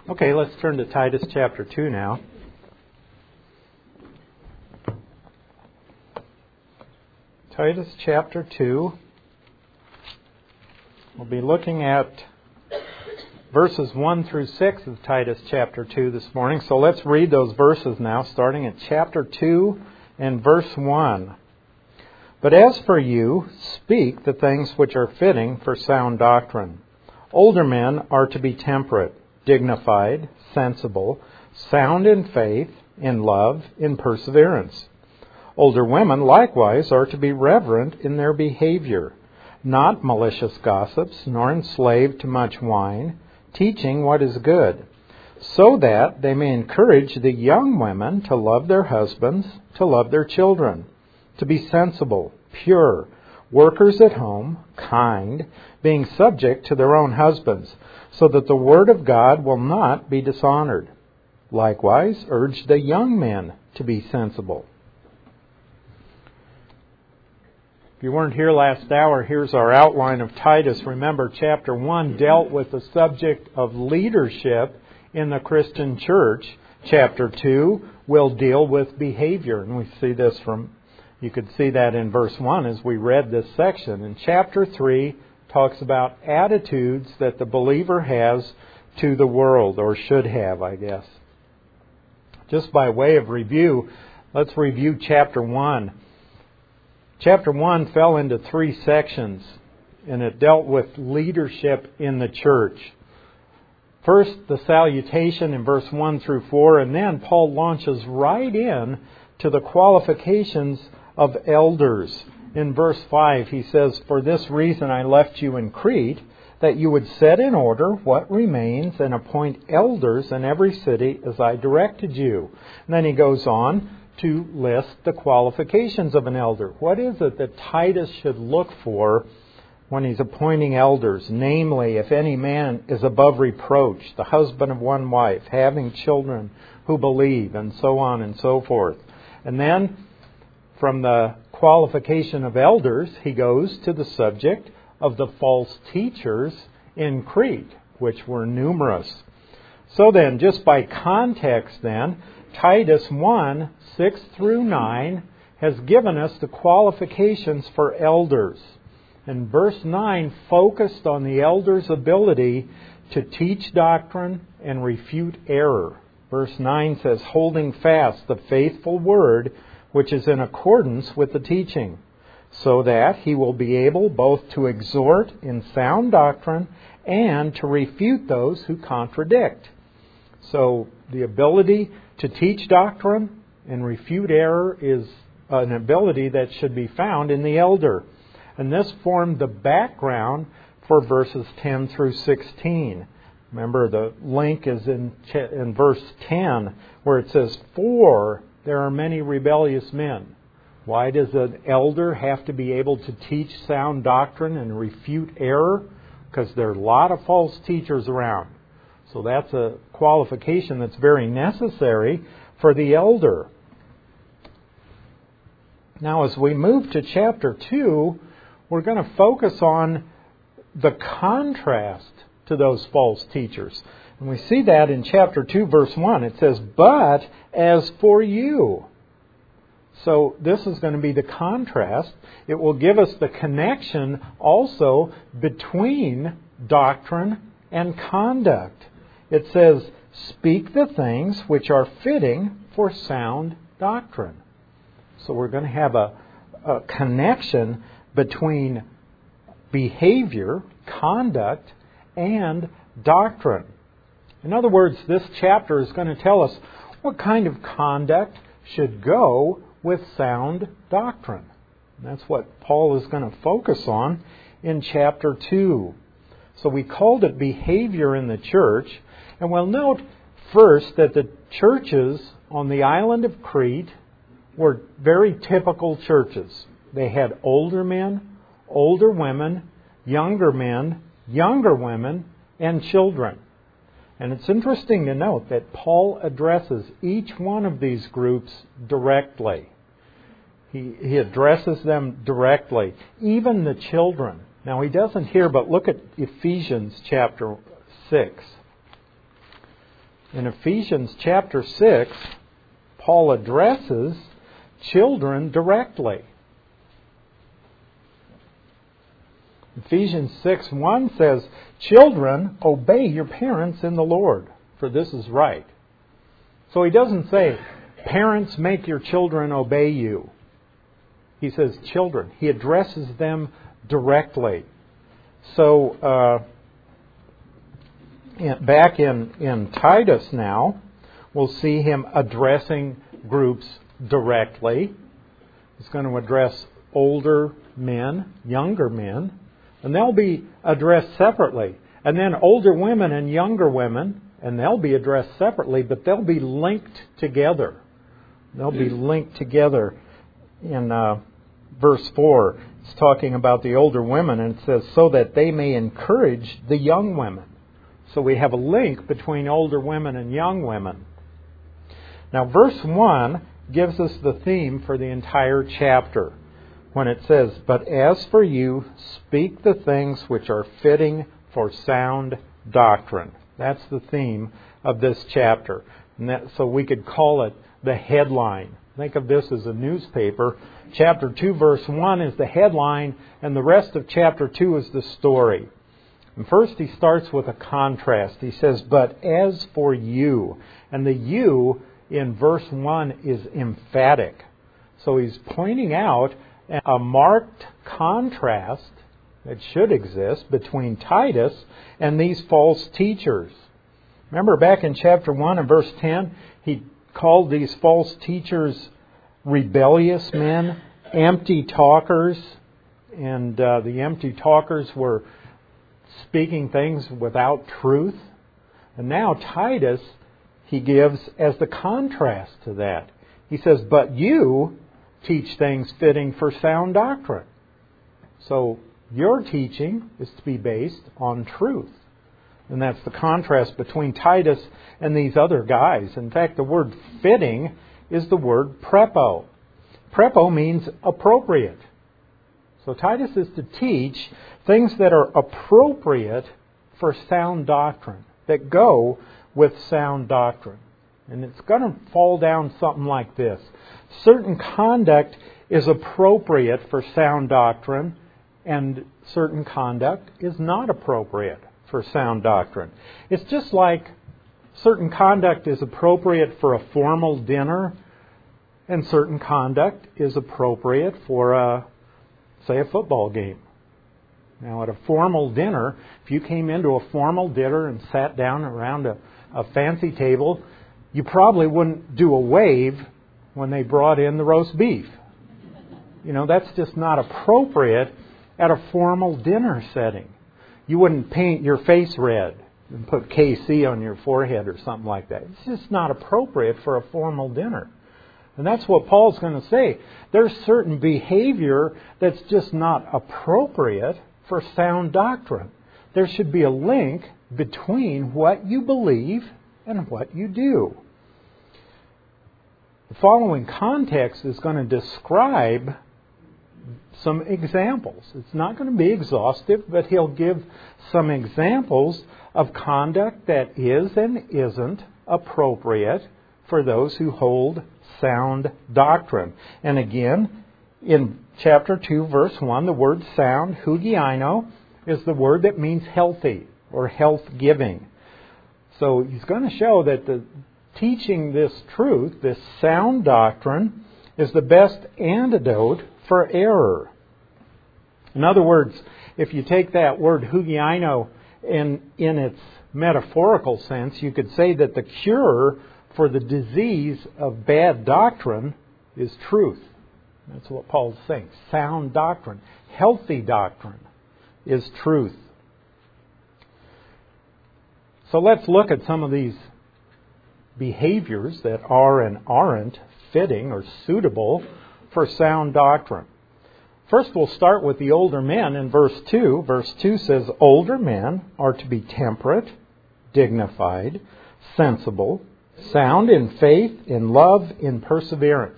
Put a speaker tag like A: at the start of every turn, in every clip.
A: Okay, let's turn to Titus chapter 2 now. Titus chapter 2. We'll be looking at verses 1 through 6 of Titus chapter 2 this morning. So let's read those verses now, starting at chapter 2 and verse 1. But as for you, speak the things which are fitting for sound doctrine. Older men are to be temperate, dignified, sensible, sound in faith, in love, in perseverance. Older women likewise are to be reverent in their behavior, not malicious gossips, nor enslaved to much wine, teaching what is good, so that they may encourage the young women to love their husbands, to love their children, to be sensible, pure, workers at home, kind, being subject to their own husbands, so that the word of God will not be dishonored. Likewise, urge the young men to be sensible. If you weren't here last hour, here's our outline of Titus. Remember, chapter 1 dealt with the subject of leadership in the Christian church. Chapter 2 will deal with behavior. And we see this you could see that in verse 1 as we read this section. And chapter 3 talks about attitudes that the believer has to the world, or should have, I guess. Just by way of review, let's review chapter 1. Chapter 1 fell into 3 sections, and it dealt with leadership in the church. First, the salutation in verse 1 through 4, and then Paul launches right in to the qualifications of elders. In verse 5, he says, "For this reason I left you in Crete, that you would set in order what remains and appoint elders in every city as I directed you." And then he goes on to list the qualifications of an elder. What is it that Titus should look for when he's appointing elders? Namely, if any man is above reproach, the husband of one wife, having children who believe, and so on and so forth. And then, from the qualification of elders, he goes to the subject of the false teachers in Crete, which were numerous. So then, just by context then, Titus 1, 6 through 9 has given us the qualifications for elders. And verse 9 focused on the elders' ability to teach doctrine and refute error. Verse 9 says, "Holding fast the faithful word which is in accordance with the teaching, so that he will be able both to exhort in sound doctrine and to refute those who contradict." So the ability to teach doctrine and refute error is an ability that should be found in the elder. And this formed the background for verses 10 through 16. Remember, the link is in verse 10, where it says, "For there are many rebellious men." Why does an elder have to be able to teach sound doctrine and refute error? Because there are a lot of false teachers around. So that's a qualification that's very necessary for the elder. Now, as we move to chapter 2, we're going to focus on the contrast to those false teachers. And we see that in chapter 2, verse 1. It says, "But as for you." So this is going to be the contrast. It will give us the connection also between doctrine and conduct. It says, "Speak the things which are fitting for sound doctrine." So we're going to have a connection between behavior, conduct, and doctrine. In other words, this chapter is going to tell us what kind of conduct should go with sound doctrine. And that's what Paul is going to focus on in chapter 2. So we called it behavior in the church. And we'll note first that the churches on the island of Crete were very typical churches. They had older men, older women, younger men, younger women, and children. And it's interesting to note that Paul addresses each one of these groups directly. He addresses them directly, even the children. Now, he doesn't here, but look at Ephesians chapter 6. In Ephesians chapter 6, Paul addresses children directly. Ephesians 6:1 says, "Children, obey your parents in the Lord, for this is right." So he doesn't say, "Parents, make your children obey you." He says, "Children." He addresses them directly. So, back in Titus now, we'll see him addressing groups directly. He's going to address older men, younger men, and they'll be addressed separately. And then older women and younger women, and they'll be addressed separately, but they'll be linked together. They'll be linked together. In verse 4, it's talking about the older women, and it says, "So that they may encourage the young women." So we have a link between older women and young women. Now, verse 1 gives us the theme for the entire chapter when it says, "But as for you, speak the things which are fitting for sound doctrine." That's the theme of this chapter. And so we could call it the headline. Think of this as a newspaper. Chapter 2, verse 1 is the headline, and the rest of chapter 2 is the story. And first he starts with a contrast. He says, "But as for you." And the "you" in verse 1 is emphatic. So he's pointing out a marked contrast that should exist between Titus and these false teachers. Remember back in chapter 1 and verse 10, he called these false teachers rebellious men, empty talkers, and the empty talkers were speaking things without truth. And now Titus, he gives as the contrast to that. He says, "But you teach things fitting for sound doctrine." So your teaching is to be based on truth. And that's the contrast between Titus and these other guys. In fact, the word fitting is the word prepo. Prepo means appropriate. So Titus is to teach things that are appropriate for sound doctrine, that go with sound doctrine. And it's going to fall down something like this. Certain conduct is appropriate for sound doctrine, and certain conduct is not appropriate for sound doctrine. It's just like certain conduct is appropriate for a formal dinner, and certain conduct is appropriate for, say, a football game. Now, at a formal dinner, if you came into a formal dinner and sat down around a fancy table, you probably wouldn't do a wave when they brought in the roast beef. You know, that's just not appropriate at a formal dinner setting. You wouldn't paint your face red and put KC on your forehead or something like that. It's just not appropriate for a formal dinner. And that's what Paul's going to say. There's certain behavior that's just not appropriate for sound doctrine. There should be a link between what you believe and what you do. The following context is going to describe some examples. It's not going to be exhaustive, but he'll give some examples of conduct that is and isn't appropriate for those who hold sound doctrine. And again, in chapter 2, verse 1, the word sound, hugiaino, is the word that means healthy or health-giving. So he's going to show that the teaching this truth, this sound doctrine, is the best antidote for error. In other words, if you take that word hugiaino in its metaphorical sense, you could say that the cure for the disease of bad doctrine is truth. That's what Paul's saying. Sound doctrine, healthy doctrine is truth. So let's look at some of these behaviors that are and aren't fitting or suitable for sound doctrine. First, we'll start with the older men in verse 2. Verse 2 says, "Older men are to be temperate, dignified, sensible, sound in faith, in love, in perseverance."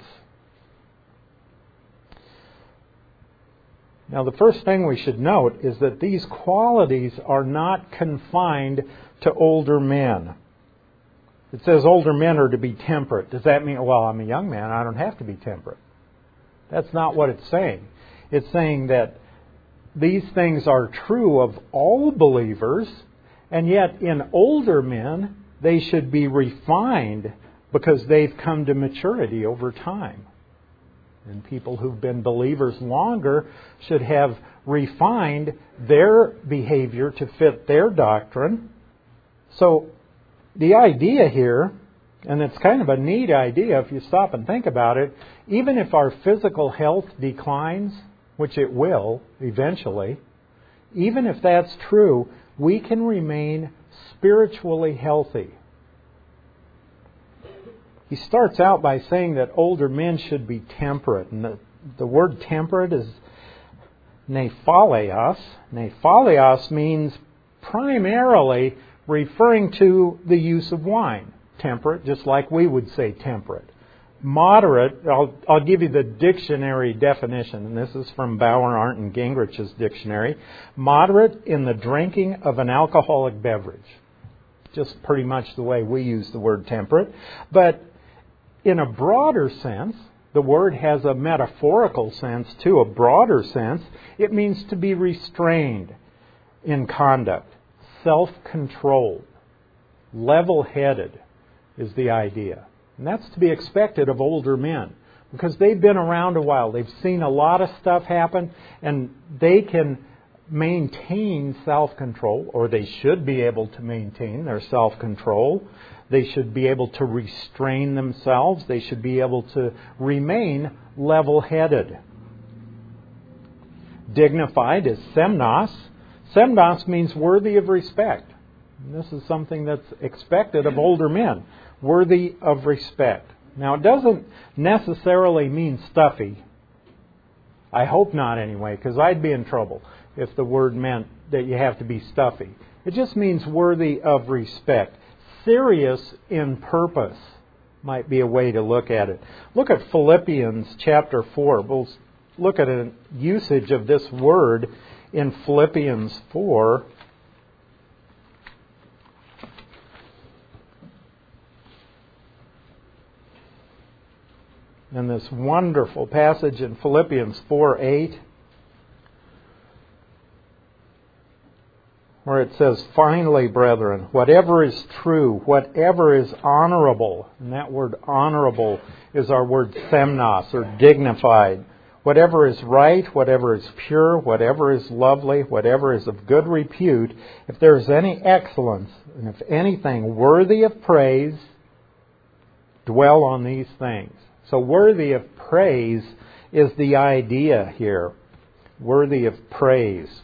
A: Now, the first thing we should note is that these qualities are not confined to older men. It says older men are to be temperate. Does that mean, well, I'm a young man, I don't have to be temperate? That's not what it's saying. It's saying that these things are true of all believers, and yet in older men, they should be refined because they've come to maturity over time. And people who've been believers longer should have refined their behavior to fit their doctrine. So the idea here, and it's kind of a neat idea if you stop and think about it, even if our physical health declines, which it will eventually, even if that's true, we can remain spiritually healthy. He starts out by saying that older men should be temperate. And the word temperate is nephaleos. Nephaleos means primarily referring to the use of wine. Temperate, just like we would say temperate. Moderate, I'll give you the dictionary definition, and this is from Bauer, Arndt, and Gingrich's dictionary. Moderate in the drinking of an alcoholic beverage. Just pretty much the way we use the word temperate. But in a broader sense, the word has a metaphorical sense too, a broader sense. It means to be restrained in conduct, self-controlled, level-headed is the idea. And that's to be expected of older men because they've been around a while. They've seen a lot of stuff happen, and they can maintain self-control, or they should be able to maintain their self-control. They should be able to restrain themselves. They should be able to remain level-headed. Dignified is semnos. Semnos means worthy of respect. And this is something that's expected of older men. Worthy of respect. Now, it doesn't necessarily mean stuffy. I hope not anyway, because I'd be in trouble if the word meant that you have to be stuffy. It just means worthy of respect. Serious in purpose might be a way to look at it. Look at Philippians chapter 4. We'll look at a usage of this word in Philippians 4. And this wonderful passage in Philippians 4:8, where it says, "Finally, brethren, whatever is true, whatever is honorable," and that word honorable is our word semnos, or dignified. "Whatever is right, whatever is pure, whatever is lovely, whatever is of good repute, if there is any excellence, and if anything worthy of praise, dwell on these things." So worthy of praise is the idea here. Worthy of praise.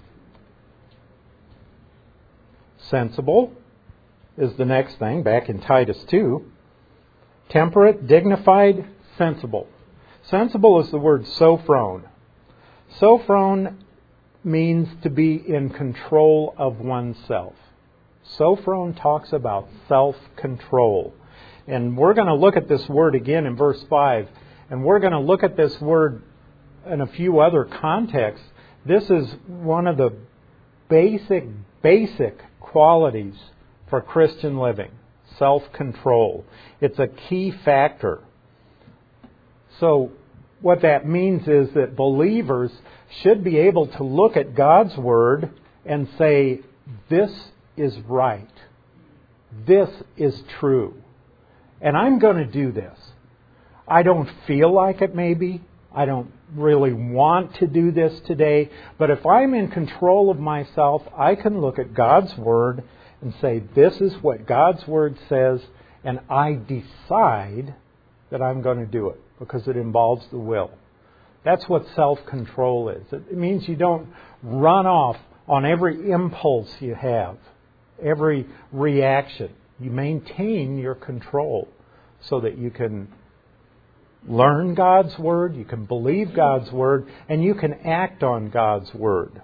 A: Sensible is the next thing, back in Titus 2. Temperate, dignified, sensible. Sensible is the word sophron. Sophron means to be in control of oneself. Sophron talks about self-control. And we're going to look at this word again in verse 5. And we're going to look at this word in a few other contexts. This is one of the basic qualities for Christian living. Self-control. It's a key factor. So what that means is that believers should be able to look at God's Word and say, this is right. This is true. And I'm going to do this. I don't feel like it maybe. I don't really want to do this today. But if I'm in control of myself, I can look at God's Word and say, this is what God's Word says, and I decide that I'm going to do it because it involves the will. That's what self-control is. It means you don't run off on every impulse you have, every reaction. You maintain your control so that you can learn God's Word, you can believe God's Word, and you can act on God's Word.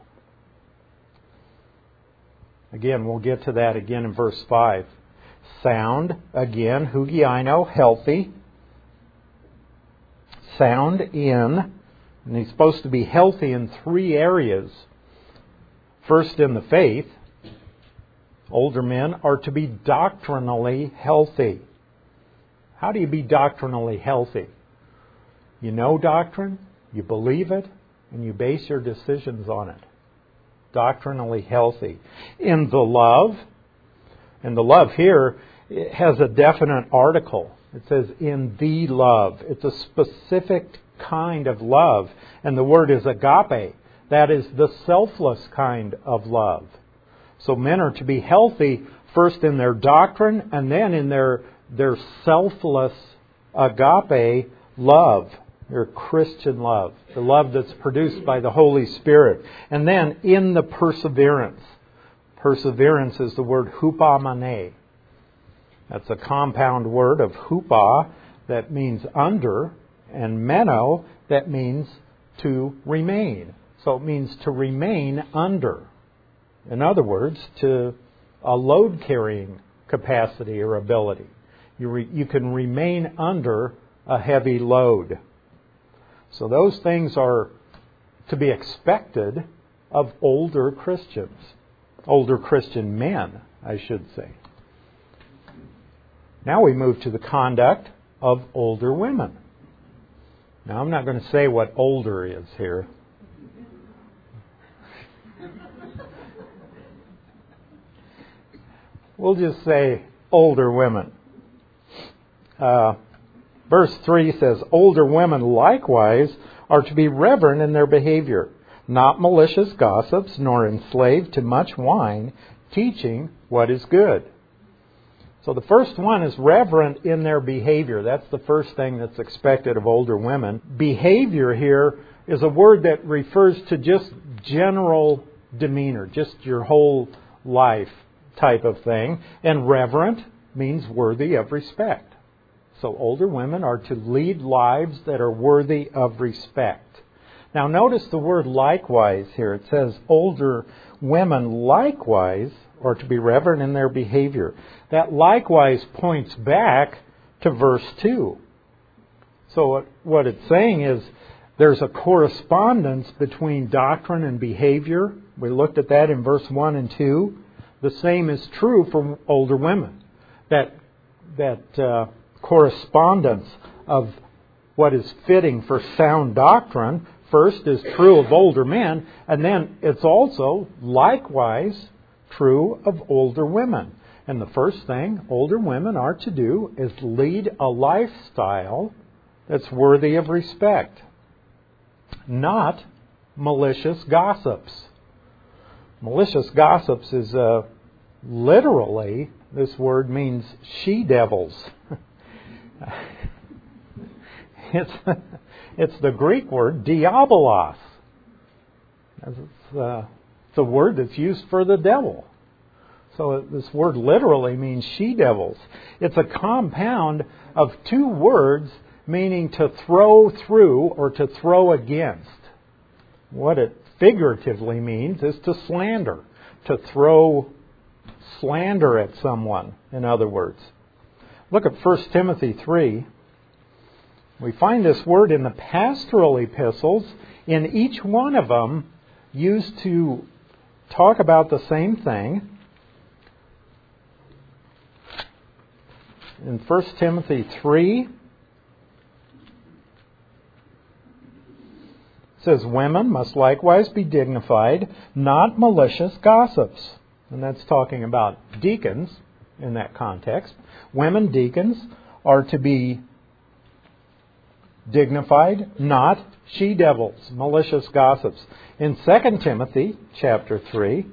A: Again, we'll get to that again in verse 5. Sound, again, hugiaino, healthy. Sound in, and he's supposed to be healthy in three areas. First, in the faith. Older men are to be doctrinally healthy. How do you be doctrinally healthy? You know doctrine, you believe it, and you base your decisions on it. Doctrinally healthy. In the love, and the love here it has a definite article. It says in the love. It's a specific kind of love. And the word is agape. That is the selfless kind of love. So men are to be healthy first in their doctrine and then in their selfless agape love, their Christian love, the love that's produced by the Holy Spirit. And then in the perseverance. Perseverance is the word hupamane. That's a compound word of hupa that means under and meno that means to remain. So it means to remain under. In other words, to a load-carrying capacity or ability. You can remain under a heavy load. So those things are to be expected of older Christians. Older Christian men, I should say. Now we move to the conduct of older women. Now I'm not going to say what older is here. We'll just say older women. Verse 3 says, older women likewise are to be reverent in their behavior, not malicious gossips, nor enslaved to much wine, teaching what is good. So the first one is reverent in their behavior. That's the first thing that's expected of older women. Behavior here is a word that refers to just general demeanor, just your whole life type of thing. And reverent means worthy of respect. So older women are to lead lives that are worthy of respect. Now notice the word likewise here. It says older women likewise are to be reverent in their behavior. That likewise points back to verse 2. So what it's saying is there's a correspondence between doctrine and behavior. We looked at that in verse 1 and 2. The same is true for older women. That correspondence of what is fitting for sound doctrine first is true of older men, and then it's also likewise true of older women. And the first thing older women are to do is lead a lifestyle that's worthy of respect, not malicious gossips. Malicious gossips is literally, this word means she-devils. It's the Greek word diabolos. It's a word that's used for the devil. So this word literally means she-devils. It's a compound of two words meaning to throw through or to throw against. What it figuratively means is to slander, to throw slander at someone, in other words. Look at 1 Timothy 3. We find this word in the pastoral epistles, in each one of them used to talk about the same thing. In 1 Timothy 3, it says, women must likewise be dignified, not malicious gossips. And that's talking about deacons in that context. Women deacons are to be dignified, not she-devils, malicious gossips. In 2 Timothy chapter 3,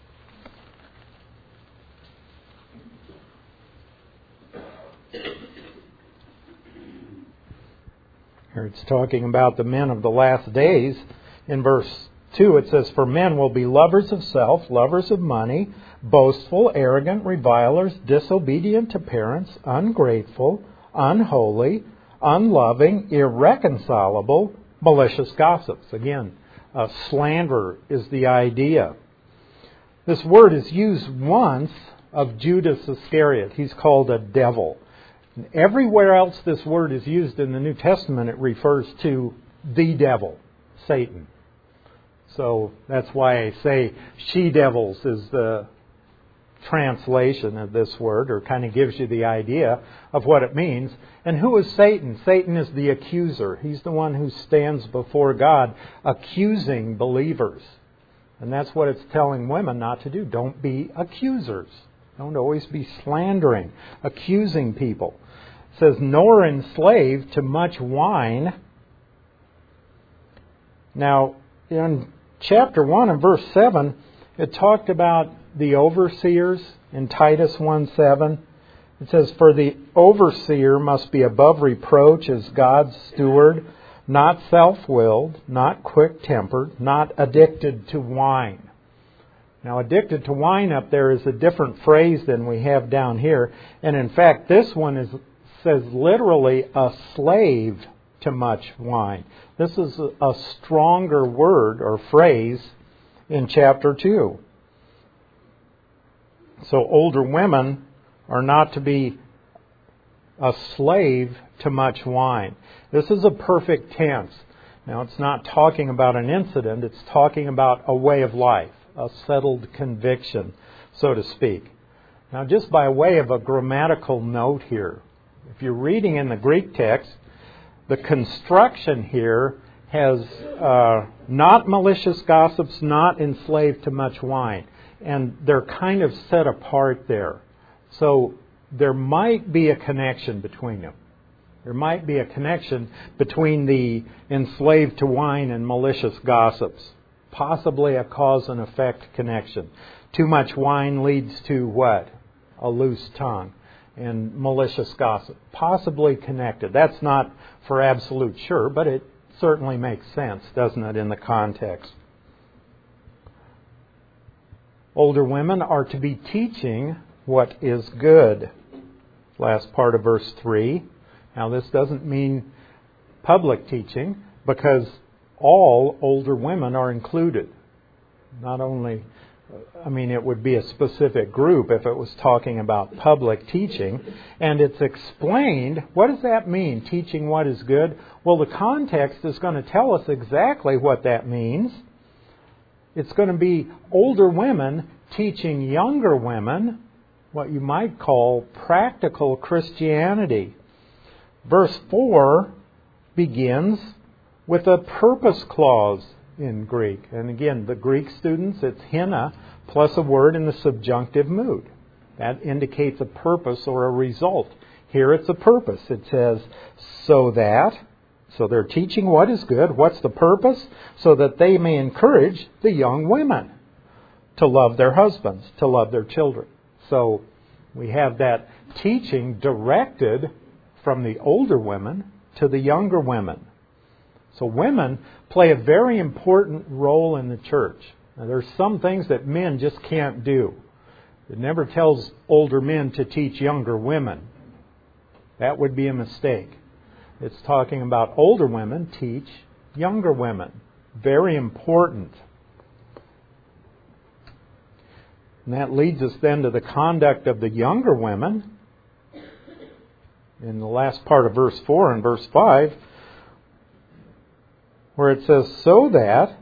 A: here it's talking about the men of the last days. In verse 2 it says, for men will be lovers of self, lovers of money, boastful, arrogant, revilers, disobedient to parents, ungrateful, unholy, unloving, irreconcilable, malicious gossips. Again, slander is the idea. This word is used once of Judas Iscariot. He's called a devil. And everywhere else this word is used in the New Testament, it refers to the devil, Satan. So that's why I say she-devils is the translation of this word, or kind of gives you the idea of what it means. And who is Satan? Satan is the accuser. He's the one who stands before God accusing believers. And that's what it's telling women not to do. Don't be accusers. Don't always be slandering, accusing people. It says, nor enslaved to much wine. Now, in chapter 1 and verse 7, it talked about the overseers in Titus 1:7. It says, for the overseer must be above reproach as God's steward, not self-willed, not quick-tempered, not addicted to wine. Now, addicted to wine up there is a different phrase than we have down here. And in fact, this one says literally a slave to much wine. This is a stronger word or phrase in chapter 2. So older women are not to be a slave to much wine. This is a perfect tense. Now, it's not talking about an incident. It's talking about a way of life, a settled conviction, so to speak. Now, just by way of a grammatical note here, if you're reading in the Greek text, the construction here has not malicious gossips, not enslaved to much wine. And they're kind of set apart there. So there might be a connection between them. There might be a connection between the enslaved to wine and malicious gossips. Possibly a cause and effect connection. Too much wine leads to what? A loose tongue. And malicious gossip. Possibly connected. That's not for absolute sure, but it certainly makes sense, doesn't it, in the context. Older women are to be teaching what is good. Last part of verse 3. Now, this doesn't mean public teaching, because all older women are included. Not only, it would be a specific group if it was talking about public teaching. And it's explained, what does that mean, teaching what is good? Well, the context is going to tell us exactly what that means. It's going to be older women teaching younger women what you might call practical Christianity. Verse 4 begins with a purpose clause in Greek. And again, the Greek students, it's hina plus a word in the subjunctive mood. That indicates a purpose or a result. Here it's a purpose. It says, so they're teaching what is good. What's the purpose? So that they may encourage the young women to love their husbands, to love their children. So we have that teaching directed from the older women to the younger women. So women play a very important role in the church. Now, there's some things that men just can't do. It never tells older men to teach younger women. That would be a mistake. It's talking about older women teach younger women. Very important. And that leads us then to the conduct of the younger women. In the last part of verse 4 and verse 5, where it says, so that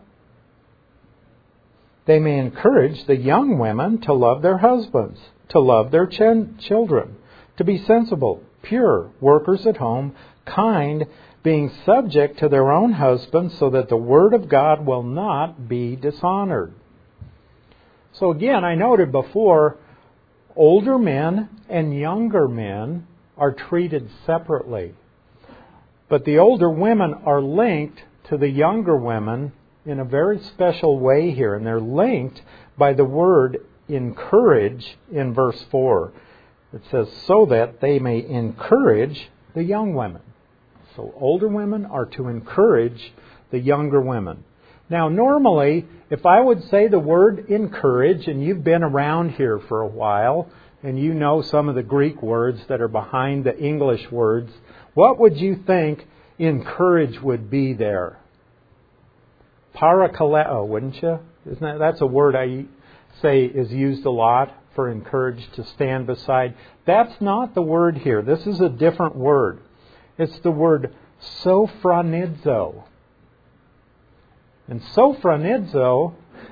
A: they may encourage the young women to love their husbands, to love their children, to be sensible, pure, workers at home, kind, being subject to their own husbands, so that the word of God will not be dishonored. So again, I noted before, older men and younger men are treated separately. But the older women are linked to the younger women in a very special way here. And they're linked by the word encourage in verse 4. It says, so that they may encourage the young women. So older women are to encourage the younger women. Now, normally, if I would say the word encourage, and you've been around here for a while, and you know some of the Greek words that are behind the English words, what would you think encourage would be there? Parakaleo, wouldn't you? That's a word I say is used a lot for encourage, to stand beside. That's not the word here. This is a different word. It's the word sophronizo. And sophronizo,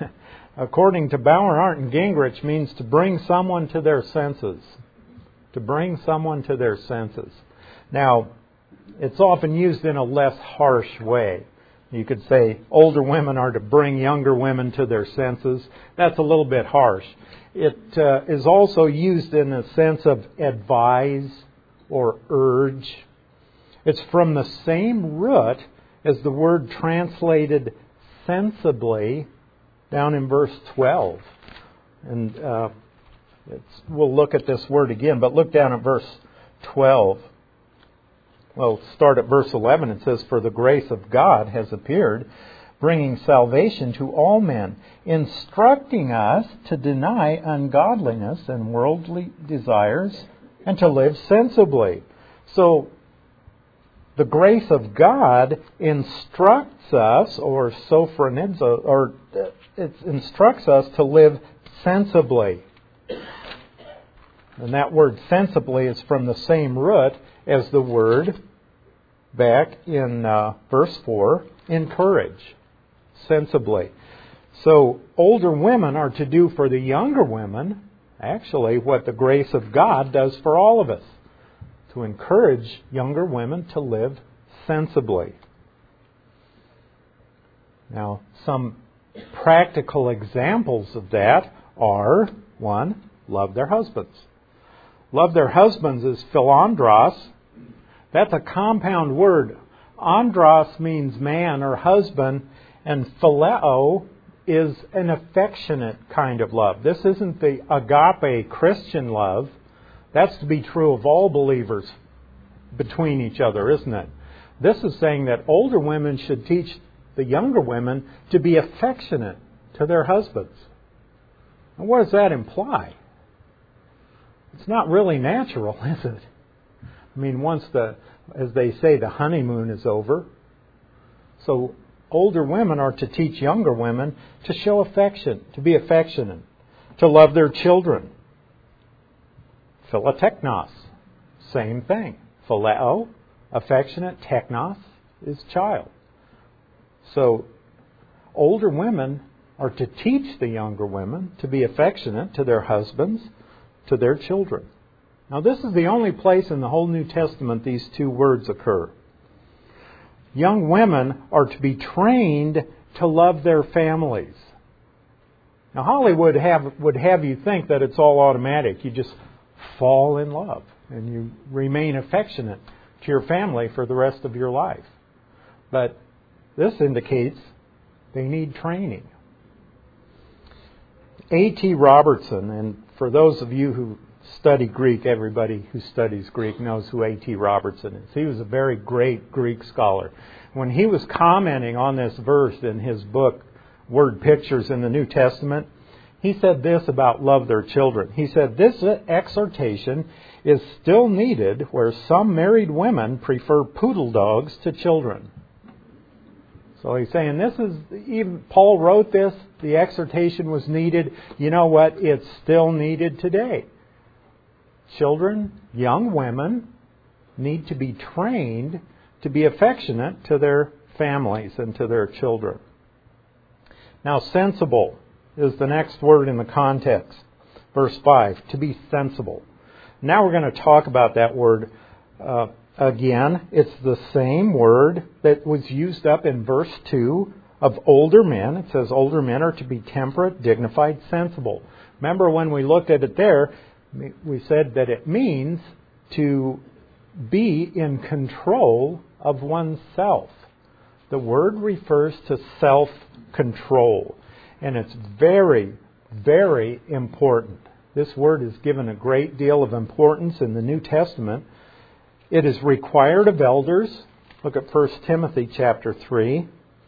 A: according to Bauer, Arndt, and Gingrich, means to bring someone to their senses. To bring someone to their senses. Now, it's often used in a less harsh way. You could say older women are to bring younger women to their senses. That's a little bit harsh. It is also used in a sense of advise or urge. It's from the same root as the word translated sensibly down in verse 12. And we'll look at this word again, but look down at verse 12. Well, start at verse 11. It says, "For the grace of God has appeared, bringing salvation to all men, instructing us to deny ungodliness and worldly desires, and to live sensibly." So, the grace of God instructs us, or sophronizo, or it instructs us to live sensibly. And that word sensibly is from the same root as the word back in verse 4, encourage, sensibly. So older women are to do for the younger women, actually, what the grace of God does for all of us, to encourage younger women to live sensibly. Now, some practical examples of that are, 1, love their husbands. Love their husbands is philandros. That's a compound word. Andros means man or husband, and phileo is an affectionate kind of love. This isn't the agape Christian love. That's to be true of all believers between each other, isn't it? This is saying that older women should teach the younger women to be affectionate to their husbands. And what does that imply? It's not really natural, is it? I mean, once as they say, the honeymoon is over. So older women are to teach younger women to show affection, to be affectionate, to love their children. Philoteknos, same thing. Phileo, affectionate. Teknos is child. So older women are to teach the younger women to be affectionate to their husbands, to their children. Now, this is the only place in the whole New Testament these two words occur. Young women are to be trained to love their families. Now, Hollywood would have you think that it's all automatic. You just fall in love and you remain affectionate to your family for the rest of your life. But this indicates they need training. A.T. Robertson, and for those of you who study Greek, everybody who studies Greek knows who A.T. Robertson is. He was a very great Greek scholar. When he was commenting on this verse in his book, Word Pictures in the New Testament, he said this about love their children. He said, "This exhortation is still needed where some married women prefer poodle dogs to children." So he's saying this is, even Paul wrote this, the exhortation was needed. You know what? It's still needed today. Children, young women, need to be trained to be affectionate to their families and to their children. Now, sensible is the next word in the context. Verse 5, to be sensible. Now we're going to talk about that word again. It's the same word that was used up in verse 2 of older men. It says older men are to be temperate, dignified, sensible. Remember when we looked at it there, we said that it means to be in control of oneself. The word refers to self-control. And it's very, very important. This word is given a great deal of importance in the New Testament. It is required of elders. Look at 1 Timothy chapter 3.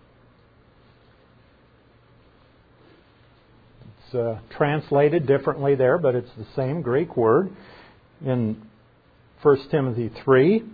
A: It's translated differently there, but it's the same Greek word. In 1 Timothy 3,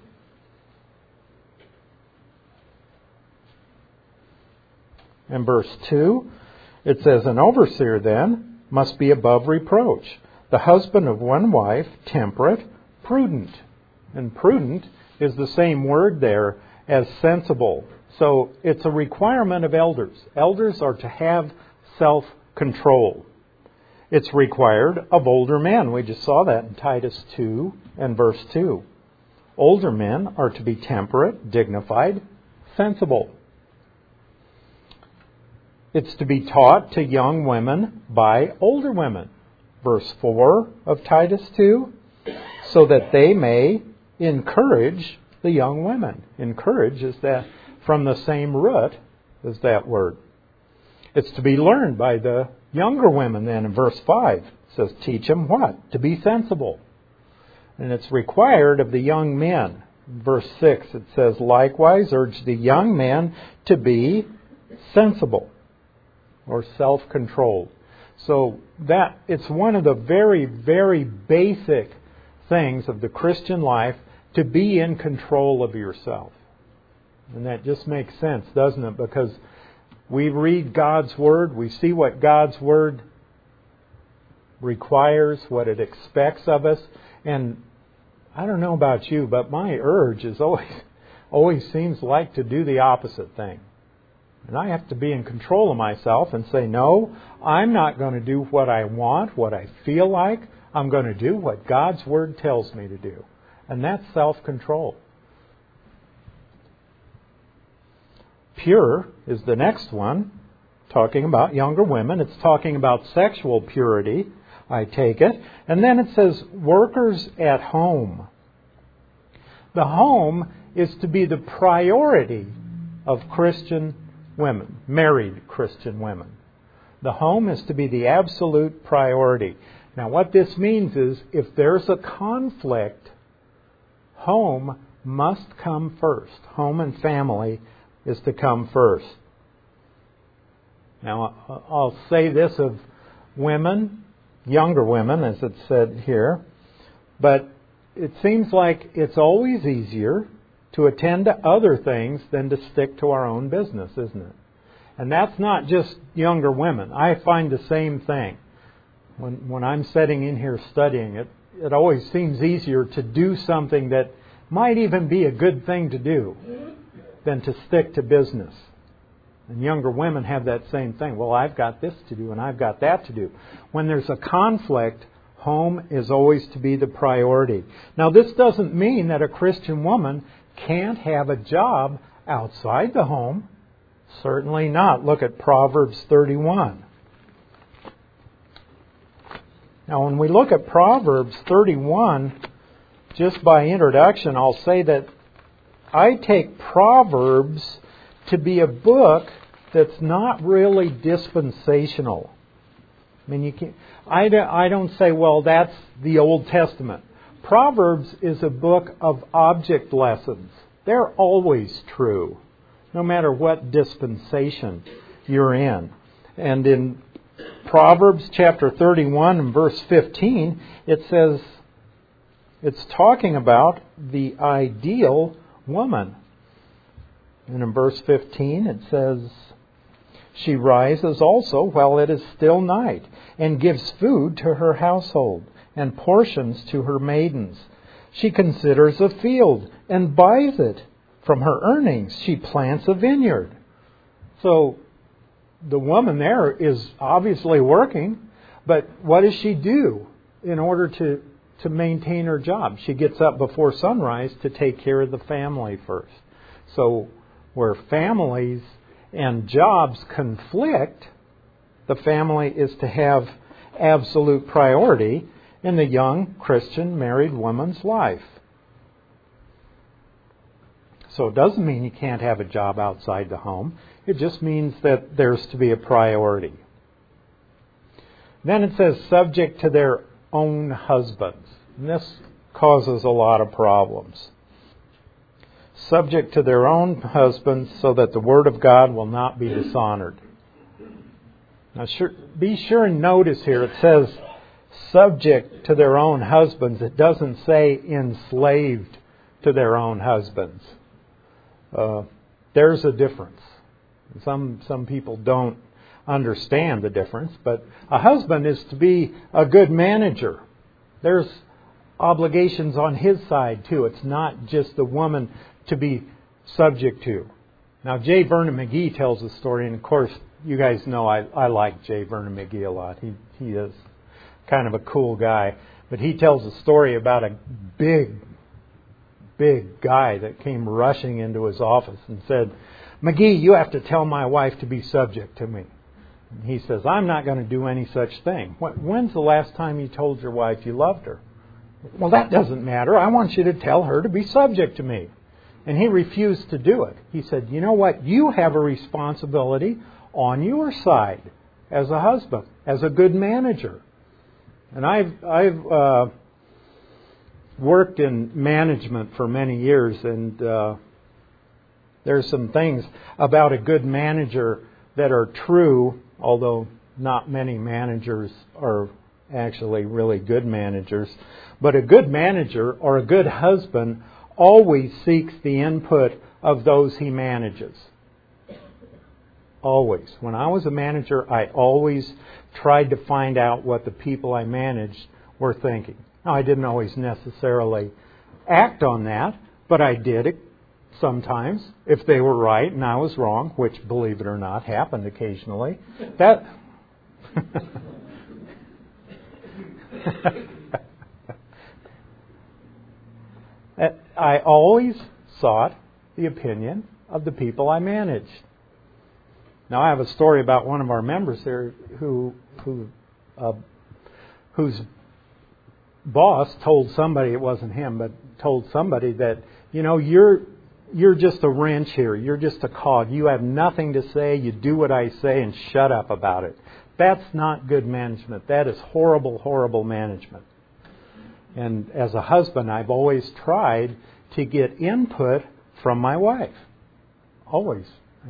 A: and verse 2, it says, "An overseer then must be above reproach, the husband of one wife, temperate, prudent." And prudent is the same word there as sensible. So it's a requirement of elders. Elders are to have self-control. control. It's required of older men. We just saw that in Titus 2 and verse 2. Older men are to be temperate, dignified, sensible. It's to be taught to young women by older women. Verse 4 of Titus 2, so that they may encourage the young women. Encourage is that from the same root as that word. It's to be learned by the younger women then in verse 5. It says, teach them what? To be sensible. And it's required of the young men. In verse 6 it says, likewise urge the young men to be sensible or self-controlled. So that it's one of the very, very basic things of the Christian life to be in control of yourself. And that just makes sense, doesn't it? Because we read God's Word, we see what God's Word requires, what it expects of us, and I don't know about you, but my urge is always seems like to do the opposite thing. And I have to be in control of myself and say, no, I'm not going to do what I want, what I feel like. I'm going to do what God's Word tells me to do. And that's self-control. Pure is the next one, talking about younger women. It's talking about sexual purity, I take it. And then it says, workers at home. The home is to be the priority of Christian women, married Christian women. The home is to be the absolute priority. Now what this means is, if there's a conflict, home must come first. Home and family is to come first. Now, I'll say this of women, younger women, as it's said here, but it seems like it's always easier to attend to other things than to stick to our own business, isn't it? And that's not just younger women. I find the same thing. When I'm sitting in here studying it, it always seems easier to do something that might even be a good thing to do than to stick to business. And younger women have that same thing. Well, I've got this to do and I've got that to do. When there's a conflict, home is always to be the priority. Now, this doesn't mean that a Christian woman can't have a job outside the home. Certainly not. Look at Proverbs 31. Now, when we look at Proverbs 31, just by introduction, I'll say that I take Proverbs to be a book that's not really dispensational. I mean, I don't say, well, that's the Old Testament. Proverbs is a book of object lessons. They're always true, no matter what dispensation you're in. And in Proverbs chapter 31 and verse 15, it says, it's talking about the ideal woman. And in verse 15 it says, she rises also while it is still night, and gives food to her household, and portions to her maidens. She considers a field, and buys it. From her earnings she plants a vineyard. So the woman there is obviously working, but what does she do in order to maintain her job? She gets up before sunrise to take care of the family first. So where families and jobs conflict, the family is to have absolute priority in the young Christian married woman's life. So it doesn't mean you can't have a job outside the home. It just means that there's to be a priority. Then it says subject to their own husbands. And this causes a lot of problems. Subject to their own husbands so that the Word of God will not be dishonored. Now be sure and notice here it says subject to their own husbands. It doesn't say enslaved to their own husbands. There's a difference. Some people don't understand the difference, but a husband is to be a good manager. There's obligations on his side too. It's not just the woman to be subject to. Now, J. Vernon McGee tells a story, and of course you guys know I like J. Vernon McGee a lot. He is kind of a cool guy. But he tells a story about a big guy that came rushing into his office and said, "McGee, you have to tell my wife to be subject to me." And he says, "I'm not going to do any such thing." "When's the last time you told your wife you loved her?" "Well, that doesn't matter. I want you to tell her to be subject to me." And he refused to do it. He said, "You know what? You have a responsibility on your side as a husband, as a good manager." And I've worked in management for many years, and there's some things about a good manager that are true, although not many managers are actually really good managers. But a good manager or a good husband always seeks the input of those he manages. Always. When I was a manager, I always tried to find out what the people I managed were thinking. Now, I didn't always necessarily act on that, but I did it sometimes if they were right and I was wrong, which, believe it or not, happened occasionally. That I always sought the opinion of the people I managed. Now, I have a story about one of our members here whose boss told somebody, it wasn't him, but told somebody that, you're just a wrench here. You're just a cog. You have nothing to say. You do what I say and shut up about it. That's not good management. That is horrible, horrible management. And as a husband, I've always tried to get input from my wife. Always.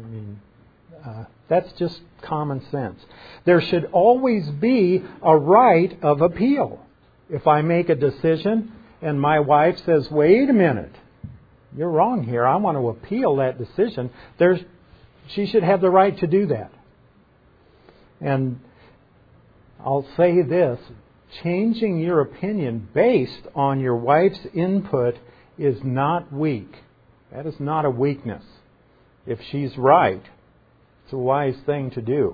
A: That's just common sense. There should always be a right of appeal. If I make a decision and my wife says, "Wait a minute, you're wrong here. I want to appeal that decision," she should have the right to do that. And I'll say this, changing your opinion based on your wife's input is not weak. That is not a weakness. If she's right, it's a wise thing to do.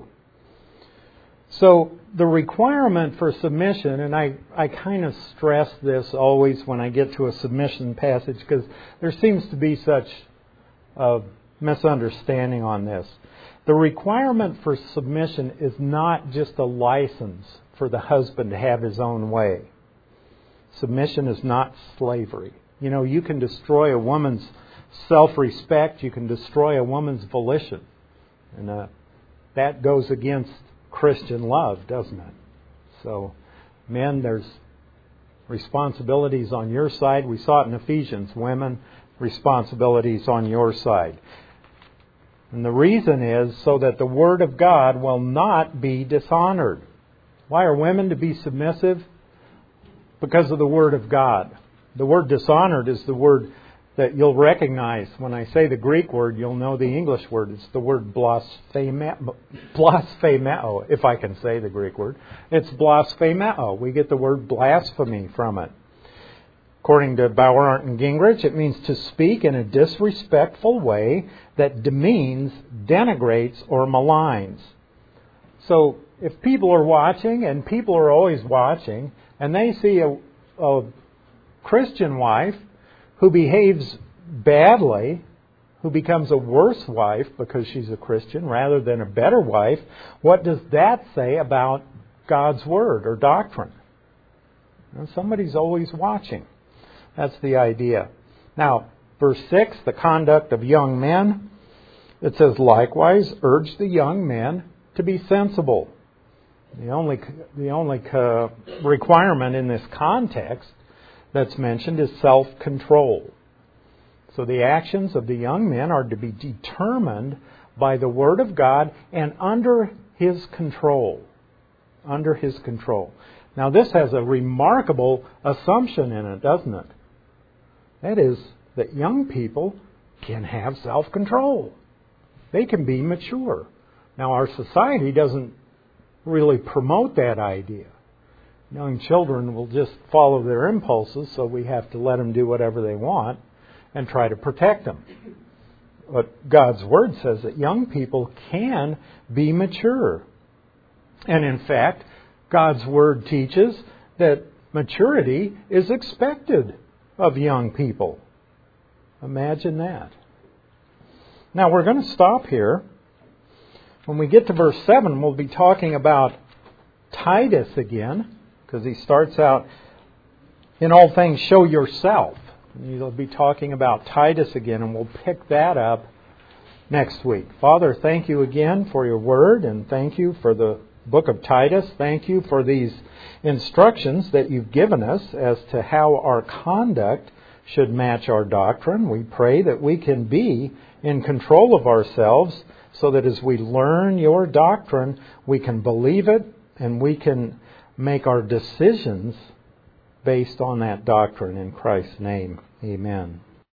A: So the requirement for submission, and I kind of stress this always when I get to a submission passage because there seems to be such a misunderstanding on this. The requirement for submission is not just a license for the husband to have his own way. Submission is not slavery. You can destroy a woman's self-respect. You can destroy a woman's volition. And that goes against Christian love, doesn't it? So, men, there's responsibilities on your side. We saw it in Ephesians. Women, responsibilities on your side. And the reason is so that the Word of God will not be dishonored. Why are women to be submissive? Because of the Word of God. The word dishonored is the word that you'll recognize. When I say the Greek word, you'll know the English word. It's the word blasphemeo, if I can say the Greek word. It's blasphemeo. We get the word blasphemy from it. According to Bauer, Arndt, and Gingrich, it means to speak in a disrespectful way that demeans, denigrates, or maligns. So if people are watching, and people are always watching, and they see a Christian wife who behaves badly, who becomes a worse wife because she's a Christian rather than a better wife, what does that say about God's Word or doctrine? Somebody's always watching. That's the idea. Now, verse 6, the conduct of young men. It says, likewise, urge the young men to be sensible. The only requirement in this context that's mentioned is self-control. So the actions of the young men are to be determined by the Word of God and under His control. Under His control. Now this has a remarkable assumption in it, doesn't it? That is, that young people can have self-control. They can be mature. Now our society doesn't really promote that idea. Young children will just follow their impulses, so we have to let them do whatever they want and try to protect them. But God's Word says that young people can be mature. And in fact, God's Word teaches that maturity is expected of young people. Imagine that. Now we're going to stop here. When we get to verse 7, we'll be talking about Titus again, because he starts out, in all things show yourself. He'll be talking about Titus again, and we'll pick that up next week. Father, thank you again for your word, and thank you for the book of Titus. Thank you for these instructions that you've given us as to how our conduct should match our doctrine. We pray that we can be in control of ourselves so that as we learn your doctrine, we can believe it and we can make our decisions based on that doctrine. In Christ's name, amen.